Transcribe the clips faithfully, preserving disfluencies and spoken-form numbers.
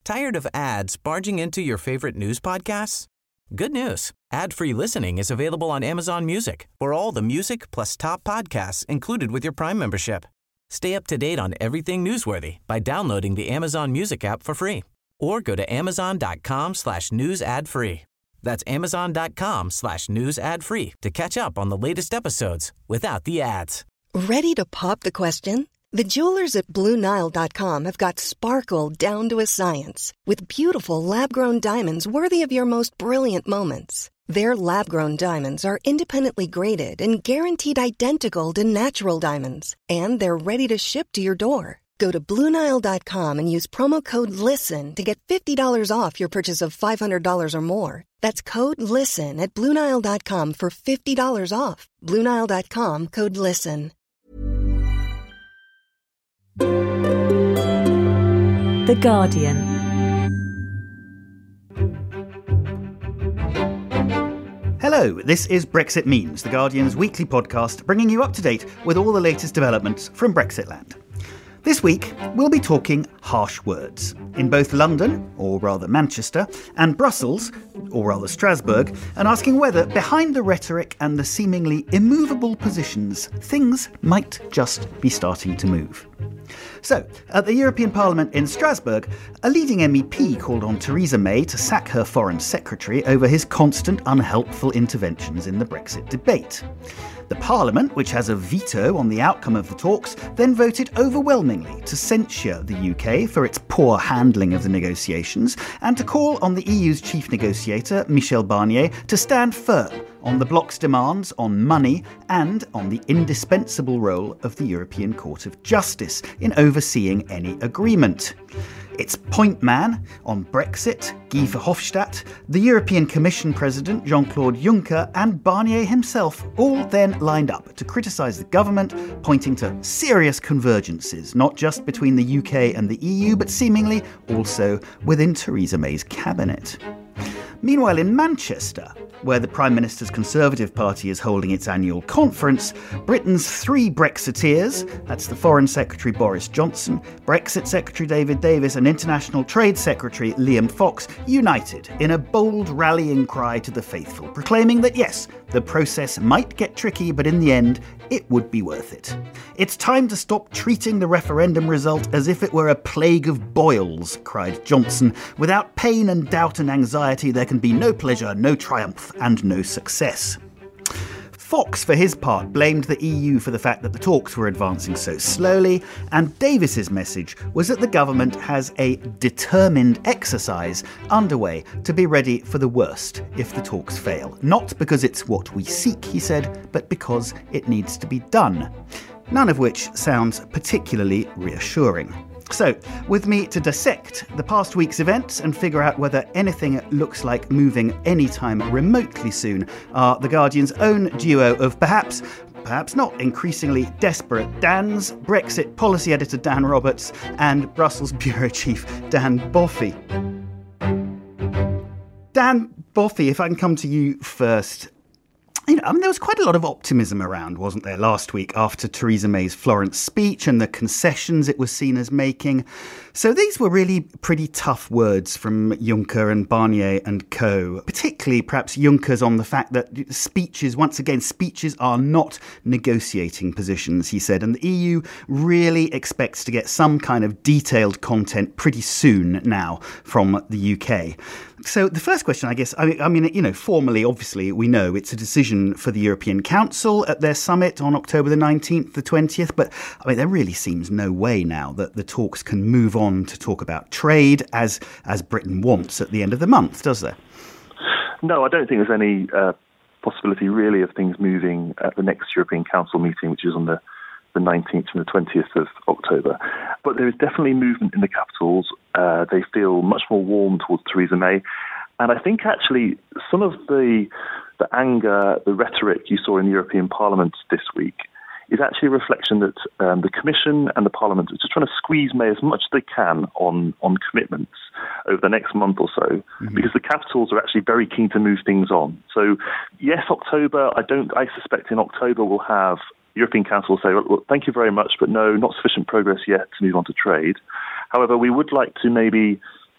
Tired of ads barging into your favorite news podcasts? Good news. Ad-free listening is available on Amazon Music for all the music plus top podcasts included with your Prime membership. Stay up to date on everything newsworthy by downloading the Amazon Music app for free or go to amazon.com slash news ad free. That's amazon.com slash news ad free to catch up on the latest episodes without the ads. Ready to pop the question? The jewelers at Blue Nile dot com have got sparkle down to a science with beautiful lab-grown diamonds worthy of your most brilliant moments. Their lab-grown diamonds are independently graded and guaranteed identical to natural diamonds, and they're ready to ship to your door. Go to Blue Nile dot com and use promo code LISTEN to get fifty dollars off your purchase of five hundred dollars or more. That's code LISTEN at Blue Nile dot com for fifty dollars off. Blue Nile dot com, code LISTEN. The Guardian. Hello, this is Brexit Means, The Guardian's weekly podcast bringing you up to date with all the latest developments from Brexitland. This week, we'll be talking harsh words. In both London, or rather Manchester, and Brussels, or rather Strasbourg, and asking whether, behind the rhetoric and the seemingly immovable positions, things might just be starting to move. So, at the European Parliament in Strasbourg, a leading M E P called on Theresa May to sack her Foreign Secretary over his constant unhelpful interventions in the Brexit debate. The Parliament, which has a veto on the outcome of the talks, then voted overwhelmingly to censure the U K for its poor handling of the negotiations and to call on the E U's chief negotiator, Michel Barnier, to stand firm on the bloc's demands on money and on the indispensable role of the European Court of Justice in overseeing any agreement. Its point man on Brexit, Guy Verhofstadt, the European Commission President Jean-Claude Juncker and Barnier himself all then lined up to criticise the government, pointing to serious convergences, not just between the U K and the E U, but seemingly also within Theresa May's cabinet. Meanwhile, in Manchester, where the Prime Minister's Conservative Party is holding its annual conference, Britain's three Brexiteers, that's the Foreign Secretary Boris Johnson, Brexit Secretary David Davis and International Trade Secretary Liam Fox, united in a bold rallying cry to the faithful, proclaiming that yes, the process might get tricky, but in the end, it would be worth it. It's time to stop treating the referendum result as if it were a plague of boils, cried Johnson. Without pain and doubt and anxiety, there can be no pleasure, no triumph, and no success. Fox, for his part, blamed the E U for the fact that the talks were advancing so slowly, and Davis's message was that the government has a determined exercise underway to be ready for the worst if the talks fail. Not because it's what we seek, he said, but because it needs to be done. None of which sounds particularly reassuring. So, with me to dissect the past week's events and figure out whether anything looks like moving anytime remotely soon are The Guardian's own duo of perhaps, perhaps not increasingly desperate Dans, Brexit policy editor Dan Roberts and Brussels bureau chief Dan Boffey. Dan Boffey, if I can come to you first. You know, I mean, there was quite a lot of optimism around, wasn't there, last week after Theresa May's Florence speech and the concessions it was seen as making. So these were really pretty tough words from Juncker and Barnier and co. Particularly, perhaps, Juncker's on the fact that speeches, once again, speeches are not negotiating positions, he said. And the E U really expects to get some kind of detailed content pretty soon now from the U K. So the first question, I guess, I mean, I mean, you know, formally, obviously, we know it's a decision for the European Council at their summit on October the nineteenth, the twentieth. But I mean, there really seems no way now that the talks can move on to talk about trade as as Britain wants at the end of the month, does there? No, I don't think there's any uh, possibility really of things moving at the next European Council meeting, which is on the, the nineteenth and the twentieth of October. But there is definitely movement in the capitals. Uh, they feel much more warm towards Theresa May. And I think actually some of the the anger, the rhetoric you saw in the European Parliament this week is actually a reflection that um, the Commission and the Parliament are just trying to squeeze May as much as they can on, on commitments over the next month or so, mm-hmm. because the capitals are actually very keen to move things on. So yes, October, I don't. I suspect in October we'll have European Council say, well, thank you very much, but no, not sufficient progress yet to move on to trade. However, we would like to maybe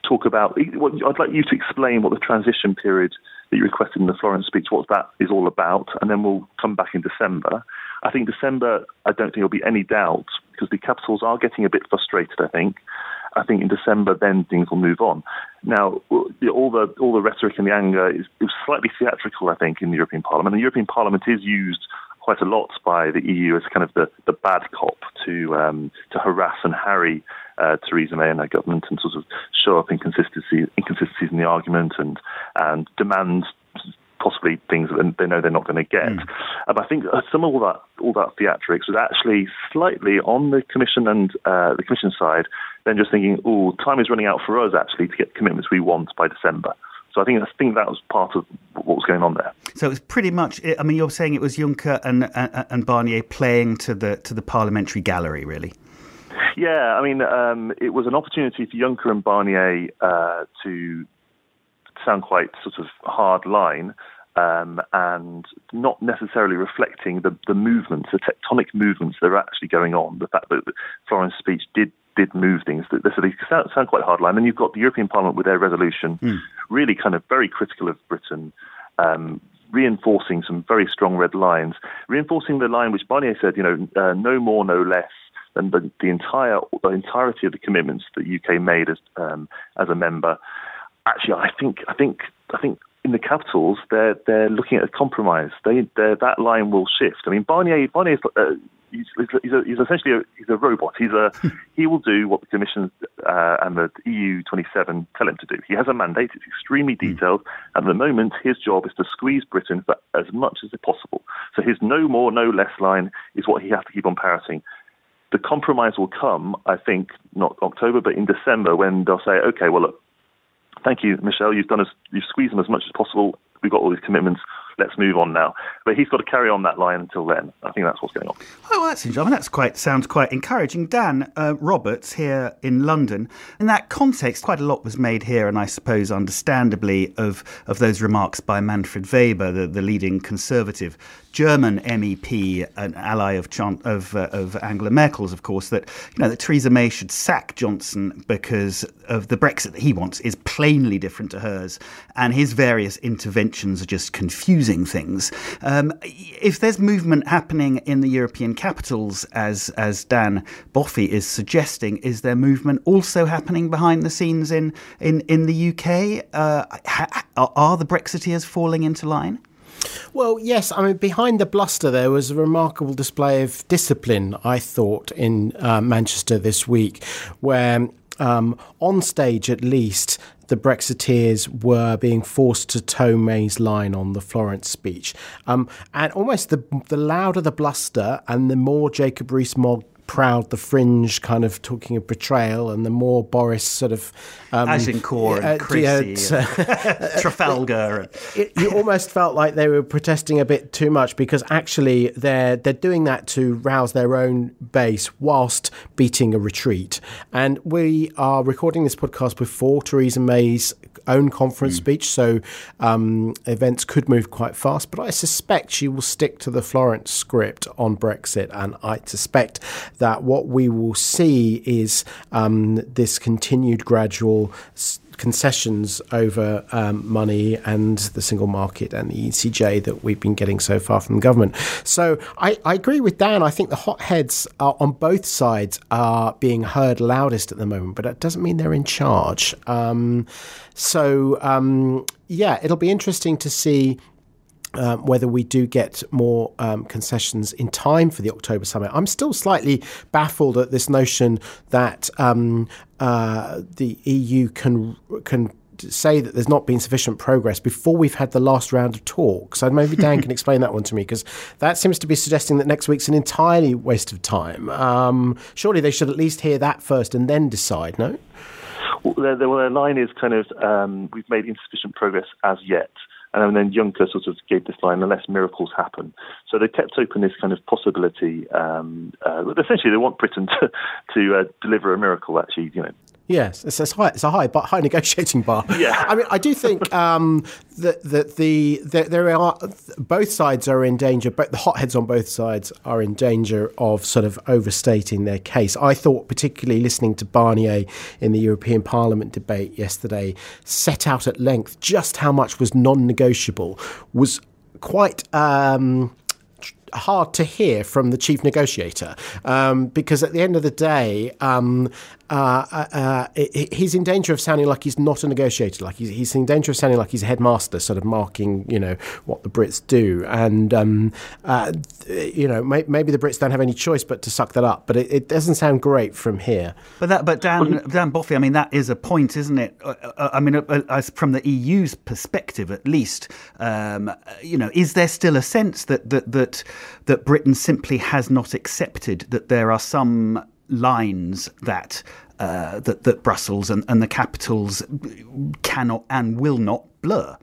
talk about, what, I'd like you to explain what the transition period that you requested in the Florence speech, what that is all about, and then we'll come back in December. I think December, I don't think there'll be any doubt, because the capitals are getting a bit frustrated, I think. I think in December, then things will move on. Now, all the all the rhetoric and the anger is, is slightly theatrical, I think, in the European Parliament. The European Parliament is used quite a lot by the E U as kind of the, the bad cop to um, to harass and harry uh, Theresa May and her government and sort of show up inconsistencies, inconsistencies in the argument and and demand possibly things that they know they're not going to get. Mm. Um, I think some of all that all that theatrics was actually slightly on the Commission and uh, the Commission side, then just thinking, oh, time is running out for us actually to get commitments we want by December. So I think I think that was part of what was going on there. So it was pretty much, I mean, you're saying it was Juncker and and, and Barnier playing to the to the parliamentary gallery, really? Yeah, I mean, um, it was an opportunity for Juncker and Barnier uh, to sound quite sort of hard line um, and not necessarily reflecting the, the movements, the tectonic movements that are actually going on. The fact that the Florence speech did did move things. That they sound, sound quite hard line. And you've got the European Parliament with their resolution, mm. really kind of very critical of Britain, um, reinforcing some very strong red lines, reinforcing the line which Barnier said, you know, uh, no more, no less than the, the entire the entirety of the commitments that the U K made as um, as a member. Actually, I think I think I think in the capitals they're they're looking at a compromise. They that line will shift. I mean, Barnier Barnier uh, he's, he's, a, he's essentially a, he's a robot. He's a he will do what the Commission uh, and the E U twenty-seven tell him to do. He has a mandate. It's extremely detailed. And at the moment, his job is to squeeze Britain for as much as possible. So his no more, no less line is what he has to keep on parroting. The compromise will come, I think, not October, but in December, when they'll say, okay, well, look, thank you, Michel. You've done as you've squeezed them as much as possible. We've got all these commitments. Let's move on now. But he's got to carry on that line until then. I think that's what's going on. Oh, well, that's interesting. I mean, that's quite sounds quite encouraging. Dan uh, Roberts here in London. In that context, quite a lot was made here, and I suppose understandably, of of those remarks by Manfred Weber, the, the leading Conservative German M E P, an ally of of, uh, of Angela Merkel's, of course, that you know that Theresa May should sack Johnson because of the Brexit that he wants is plainly different to hers, and his various interventions are just confusing things. Um, if there's movement happening in the European capitals, as as Dan Boffey is suggesting, is there movement also happening behind the scenes in in, in the U K? Uh, ha, are the Brexiteers falling into line? Well, yes. I mean, behind the bluster, there was a remarkable display of discipline, I thought, in uh, Manchester this week, where um, on stage, at least, the Brexiteers were being forced to toe May's line on the Florence speech. Um, and almost the the louder the bluster and the more Jacob Rees-Mogg proud the Fringe kind of talking of betrayal, and the more Boris sort of um, Agincourt and Christie uh, and Trafalgar. It, you almost felt like they were protesting a bit too much, because actually they're they're doing that to rouse their own base whilst beating a retreat. And we are recording this podcast before Theresa May's own conference mm. speech, so um, events could move quite fast, but I suspect she will stick to the Florence script on Brexit, and I suspect that what we will see is um, this continued gradual s- concessions over um, money and the single market and the E C J that we've been getting so far from the government. So I, I agree with Dan. I think the hotheads are, on both sides are being heard loudest at the moment, but that doesn't mean they're in charge. Um, so, um, yeah, it'll be interesting to see Um, whether we do get more um, concessions in time for the October summit. I'm still slightly baffled at this notion that um, uh, the E U can can say that there's not been sufficient progress before we've had the last round of talks. So maybe Dan can explain that one to me, because that seems to be suggesting that next week's an entirely waste of time. Um, surely they should at least hear that first and then decide, no? Well, their, their line is kind of, um, we've made insufficient progress as yet. And then Juncker sort of gave this line, unless miracles happen. So they kept open this kind of possibility. Um, uh, essentially, they want Britain to, to uh, deliver a miracle, actually, you know, Yes, it's a high, it's a high, but high negotiating bar. Yeah. I mean, I do think um, that that the that there are both sides are in danger, but the hotheads on both sides are in danger of sort of overstating their case. I thought, particularly listening to Barnier in the European Parliament debate yesterday, set out at length just how much was non-negotiable, was quite. Um, hard to hear from the chief negotiator, um, because at the end of the day, um, uh, uh, he's in danger of sounding like he's not a negotiator, like he's, he's in danger of sounding like he's a headmaster, sort of marking, you know, what the Brits do. And, um, uh, you know, may, maybe the Brits don't have any choice but to suck that up, but it, it doesn't sound great from here. But that, but Dan, Dan Boffey, I mean, that is a point, isn't it? Uh, I mean, uh, as from the E U's perspective, at least, um, you know, is there still a sense that that that that Britain simply has not accepted that there are some lines that uh, that, that Brussels and, and the capitals cannot and will not blur?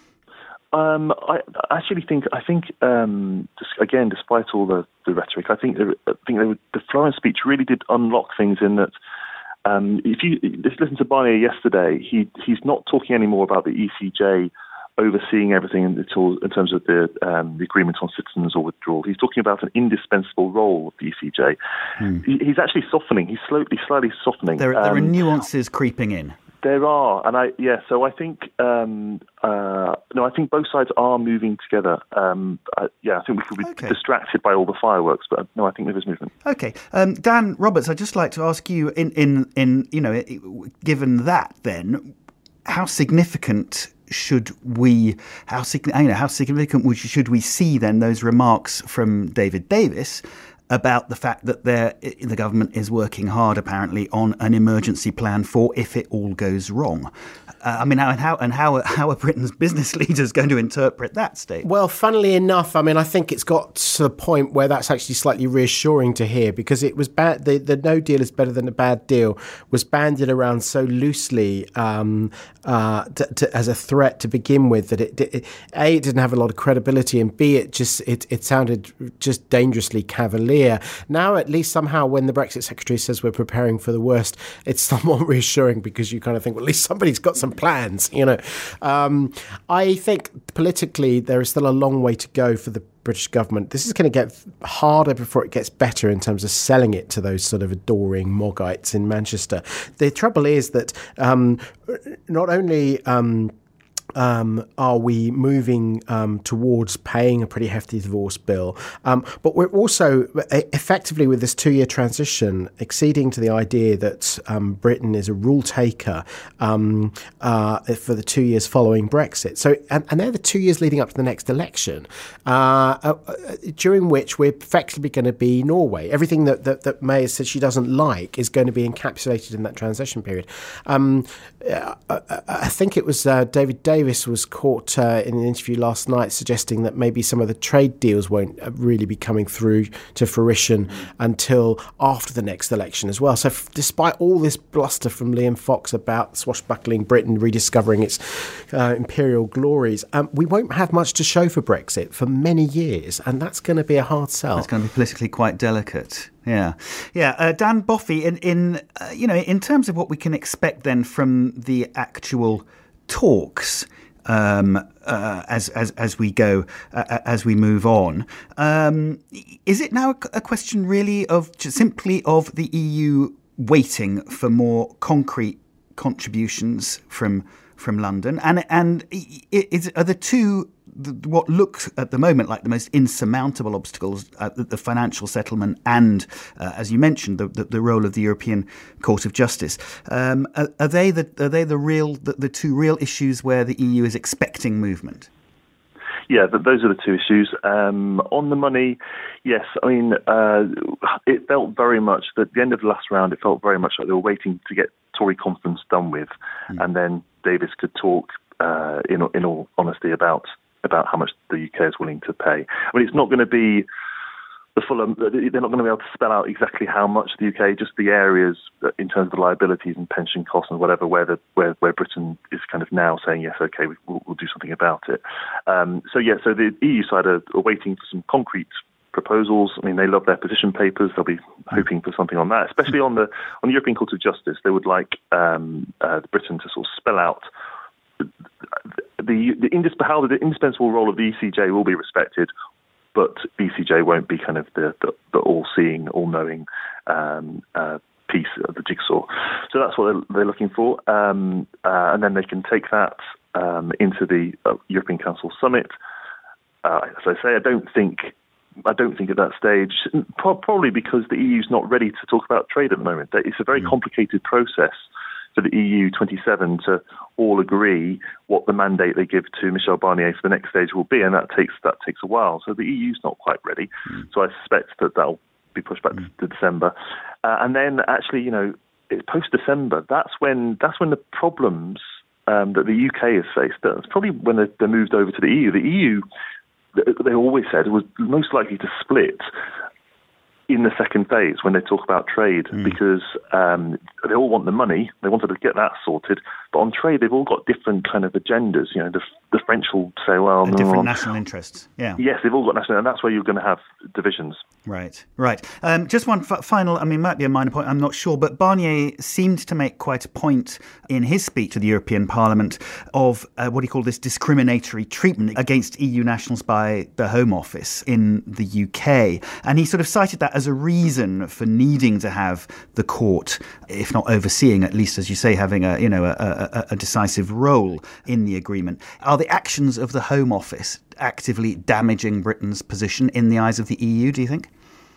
Um, I actually think I think um, again, despite all the, the rhetoric, I think the, I think were, the Florence speech really did unlock things in that. Um, if you if you listen to Barnier yesterday, he he's not talking anymore about the E C J overseeing everything in, in terms of the, um, the agreement on citizens or withdrawal. He's talking about an indispensable role of the E C J. Hmm. He, he's actually softening. He's slowly, slightly softening. There, there um, are nuances creeping in. There are, and I yeah. So I think um, uh, no, I think both sides are moving together. Um, I, yeah, I think we could be okay. distracted by all the fireworks, but no, I think there is movement. Okay, um, Dan Roberts, I'd just like to ask you, in in in you know, given that, then, how significant should we, how you know, how significant should we see then those remarks from David Davis about the fact that the government is working hard, apparently, on an emergency plan for if it all goes wrong? Uh, I mean, how and how and how how are Britain's business leaders going to interpret that statement? Well, funnily enough, I mean, I think it's got to the point where that's actually slightly reassuring to hear, because it was bad. The, the no deal is better than a bad deal was bandied around so loosely um, uh, to, to, as a threat to begin with that it, it a it didn't have a lot of credibility, and b it just it it sounded just dangerously cavalier. Now, at least somehow, when the Brexit secretary says we're preparing for the worst, it's somewhat reassuring, because you kind of think, well, at least somebody's got some plans, you know. Um, I think politically there is still a long way to go for the British government. This is going to get harder before it gets better in terms of selling it to those sort of adoring Moggites in Manchester. The trouble is that um, not only Um, Um, are we moving um, towards paying a pretty hefty divorce bill? Um, but we're also effectively, with this two-year transition, acceding to the idea that um, Britain is a rule taker um, uh, for the two years following Brexit. So, and, and they're the two years leading up to the next election, uh, uh, during which we're effectively going to be Norway. Everything that, that, that May has said she doesn't like is going to be encapsulated in that transition period. Um, I, I think it was uh, David Davis Davis was caught uh, in an interview last night suggesting that maybe some of the trade deals won't really be coming through to fruition until after the next election as well. So f- despite all this bluster from Liam Fox about swashbuckling Britain rediscovering its uh, imperial glories, um, we won't have much to show for Brexit for many years, and that's going to be a hard sell. That's going to be politically quite delicate. Yeah, yeah. Uh, Dan Boffey, in in uh, you know, in terms of what we can expect then from the actual talks um, uh, as as as we go uh, as we move on, um, is it now a question really of just simply of the E U waiting for more concrete contributions from from London, and and is are the two what look at the moment like the most insurmountable obstacles, uh, the, the financial settlement and, uh, as you mentioned, the, the, the role of the European Court of Justice. Um, are, are they the are they the real the, the two real issues where the E U is expecting movement? Yeah, those are the two issues. Um, on the money, yes, I mean, uh, it felt very much that at the end of the last round, it felt very much like they were waiting to get Tory conference done with, mm. and then Davis could talk uh, in in all honesty about. about how much the U K is willing to pay. I mean, it's not going to be the full, um, they're not going to be able to spell out exactly how much the U K, just the areas in terms of the liabilities and pension costs and whatever, where the where, where Britain is kind of now saying, yes, okay, we'll, we'll do something about it. Um, so, yeah, so the E U side are, are waiting for some concrete proposals. I mean, they love their position papers. They'll be hoping for something on that, especially on the on the European Court of Justice. They would like um, uh, Britain to sort of spell out the, the, the indisp- how the indispensable role of the E C J will be respected, but the E C J won't be kind of the, the, the all-seeing, all-knowing um, uh, piece of the jigsaw. So that's what they're, they're looking for. Um, uh, and then they can take that um, into the uh, European Council summit. Uh, as I say, I don't think I don't think at that stage, pro- probably because the E U is not ready to talk about trade at the moment. It's a very complicated process for the E U twenty-seven to all agree what the mandate they give to Michel Barnier for the next stage will be, and that takes that takes a while. So the E U is not quite ready. Mm. So I suspect that that'll be pushed back mm. to December, uh, and then actually, you know, post December, that's when that's when the problems um, that the U K has faced. That's probably when they, they moved over to the E U. The E U, they always said, was most likely to split in the second phase when they talk about trade, mm. because um, they all want the money. They wanted to get that sorted. But on trade, they've all got different kind of agendas. You know, the, the French will say, well... And different no, national interests, yeah. Yes, they've all got national... And that's where you're going to have divisions. Right, right. Um, just one f- final, I mean, it might be a minor point, I'm not sure, but Barnier seemed to make quite a point in his speech to the European Parliament of uh, what he called this discriminatory treatment against E U nationals by the Home Office in the U K. And he sort of cited that as a reason for needing to have the court, if not overseeing, at least, as you say, having a, you know, a, a, a decisive role in the agreement. Are the actions of the Home Office actively damaging Britain's position in the eyes of the E U, do you think?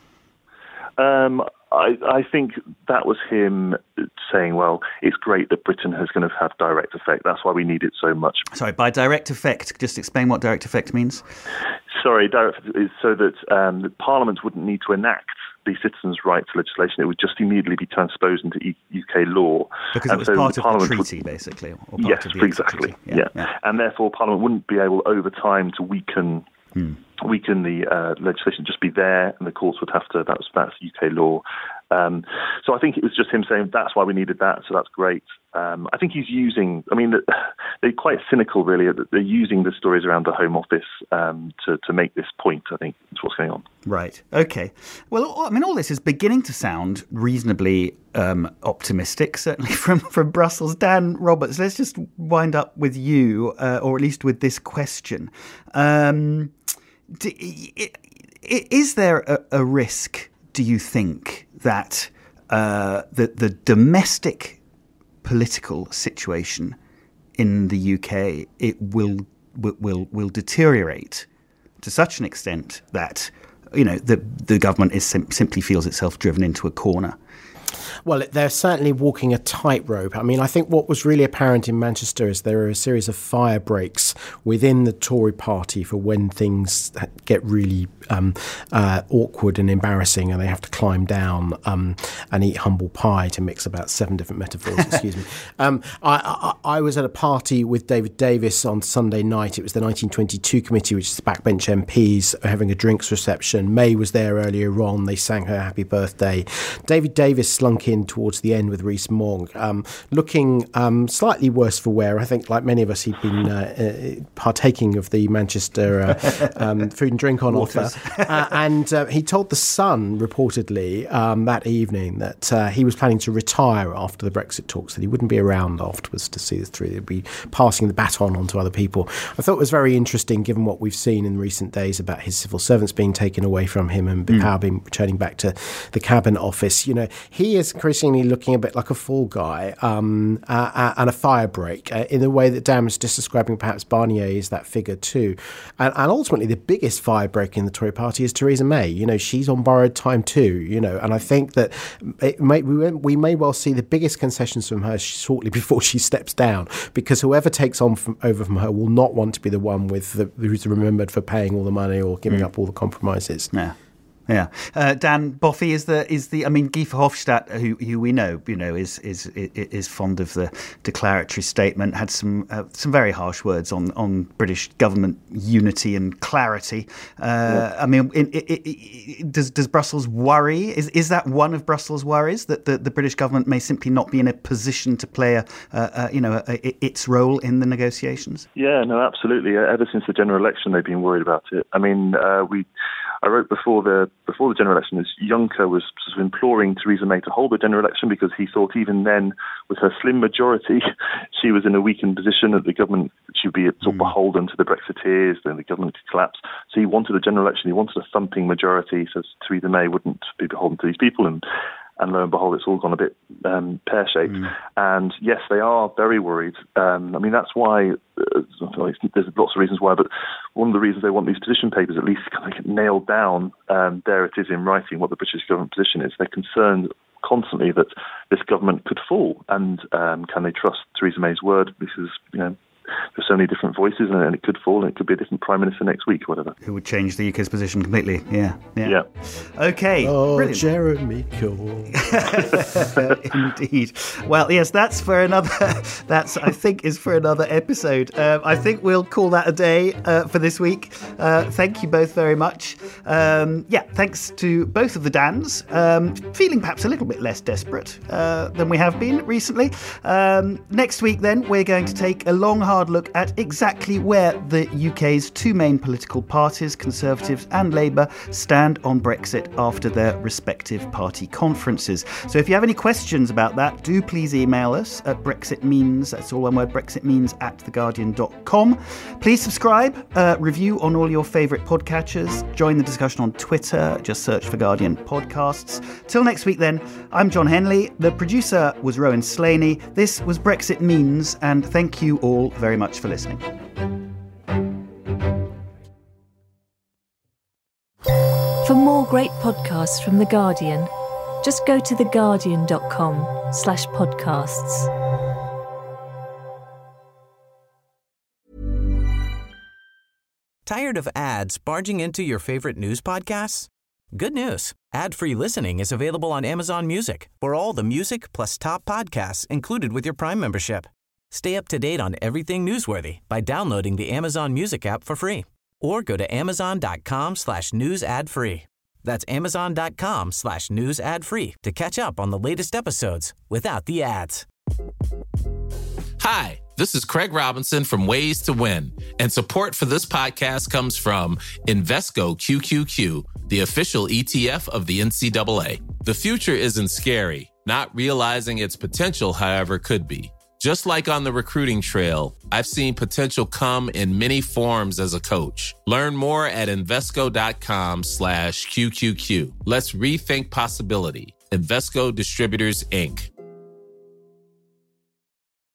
Um, I, I think that was him saying, well, it's great that Britain has going to have direct effect. That's why we need it so much. Sorry, by direct effect, just explain what direct effect means. Sorry, direct is so that um, the Parliament wouldn't need to enact the citizens' rights legislation. It would just immediately be transposed into e- U K law. Because and it was so part of the treaty, would, basically. Or part yes, of the exactly. Yeah. Yeah. yeah. And therefore, Parliament wouldn't be able, over time, to weaken hmm. weaken the uh, legislation, just be there, and the courts would have to, that's, that's U K law. Um, so I think it was just him saying that's why we needed that, so that's great. Um, I think he's using, I mean, they're quite cynical, really. They're using the stories around the Home Office um, to, to make this point, I think, is what's going on. Right. OK. Well, I mean, all this is beginning to sound reasonably um, optimistic, certainly from, from Brussels. Dan Roberts, let's just wind up with you, uh, or at least with this question. Um, do, is there a, a risk, do you think, that uh, the, the domestic political situation in the U K it will will will deteriorate to such an extent that, you know, the the government is sim- simply feels itself driven into a corner? Well, they're certainly walking a tightrope. I mean, I think what was really apparent in Manchester is there are a series of fire breaks within the Tory party for when things get really um, uh, awkward and embarrassing and they have to climb down um, and eat humble pie, to mix about seven different metaphors, excuse me. Um, I, I, I was at a party with David Davis on Sunday night. It was the nineteen twenty-two committee, which is the backbench M Ps, having a drinks reception. May was there earlier on. They sang her happy birthday. David Davis slunk in towards the end with Rees-Mogg, um, looking um, slightly worse for wear. I think, like many of us, he'd been uh, uh, partaking of the Manchester uh, um, food and drink on Waters. offer. Uh, and uh, he told The Sun, reportedly, um, that evening that uh, he was planning to retire after the Brexit talks, that he wouldn't be around afterwards to see this through. He'd be passing the baton on to other people. I thought it was very interesting, given what we've seen in recent days about his civil servants being taken away from him and mm. power being returning back to the Cabinet Office. You know, he is increasingly looking a bit like a fall guy um, uh, uh, and a fire break uh, in the way that Dan was just describing. Perhaps Barnier is that figure too. And, and ultimately, the biggest fire break in the Tory party is Theresa May. You know, she's on borrowed time too, you know, and I think that it may, we, we may well see the biggest concessions from her shortly before she steps down, because whoever takes on from, over from her will not want to be the one with the, who's remembered for paying all the money or giving mm. up all the compromises. Yeah. Yeah, uh, Dan Boffey is the is the. I mean, Guy Verhofstadt, who who we know, you know, is is is fond of the declaratory statement. Had some uh, some very harsh words on, on British government unity and clarity. Uh, yeah. I mean, it, it, it, does does Brussels worry? Is is that one of Brussels' worries that the, the British government may simply not be in a position to play a, a, a you know a, a, its role in the negotiations? Yeah, no, absolutely. Ever since the general election, they've been worried about it. I mean, uh, we. I wrote before the before the general election, as Juncker was sort of imploring Theresa May to hold the general election because he thought even then, with her slim majority, she was in a weakened position, that the government should be sort of beholden to the Brexiteers, then the government could collapse. So he wanted a general election, he wanted a thumping majority so Theresa May wouldn't be beholden to these people. And And lo and behold, it's all gone a bit um, pear-shaped. Mm. And yes, they are very worried. Um, I mean, that's why, uh, there's lots of reasons why, but one of the reasons they want these position papers at least kind of get nailed down, um, there it is in writing, what the British government position is. They're concerned constantly that this government could fall. And um, can they trust Theresa May's word? Because, you know, there's so many different voices, and it could fall, and it could be a different prime minister next week or whatever. Who would change the U K's position completely? Yeah, yeah. yeah. Okay. Oh, brilliant. Jeremy Corbyn. Indeed. Well, yes, that's for another. That's I think is for another episode. Um, I think we'll call that a day uh, for this week. Uh, thank you both very much. Um, yeah, thanks to both of the Dans. Um, feeling perhaps a little bit less desperate uh, than we have been recently. Um, next week, then, we're going to take a long, hard look at exactly where the U K's two main political parties, Conservatives and Labour, stand on Brexit after their respective party conferences. So if you have any questions about that, do please email us at brexitmeans, that's all one word, brexitmeans at theguardian dot com. Please subscribe, uh, review on all your favourite podcatchers, join the discussion on Twitter, just search for Guardian Podcasts. Till next week then, I'm John Henley, the producer was Rowan Slaney, this was Brexit Means, and thank you all very much for listening. For more great podcasts from The Guardian, just go to theguardian.com slash podcasts. Tired of ads barging into your favorite news podcasts? Good news. Ad-free listening is available on Amazon Music for all the music plus top podcasts included with your Prime membership. Stay up to date on everything newsworthy by downloading the Amazon Music app for free or go to amazon.com slash news ad free. That's amazon.com slash news ad free to catch up on the latest episodes without the ads. Hi, this is Craig Robinson from Ways to Win, and support for this podcast comes from Invesco Q Q Q, the official E T F of the N C double A. The future isn't scary. Not realizing its potential, however, could be. Just like on the recruiting trail, I've seen potential come in many forms as a coach. Learn more at Invesco.com slash QQQ. Let's rethink possibility. Invesco Distributors, Incorporated.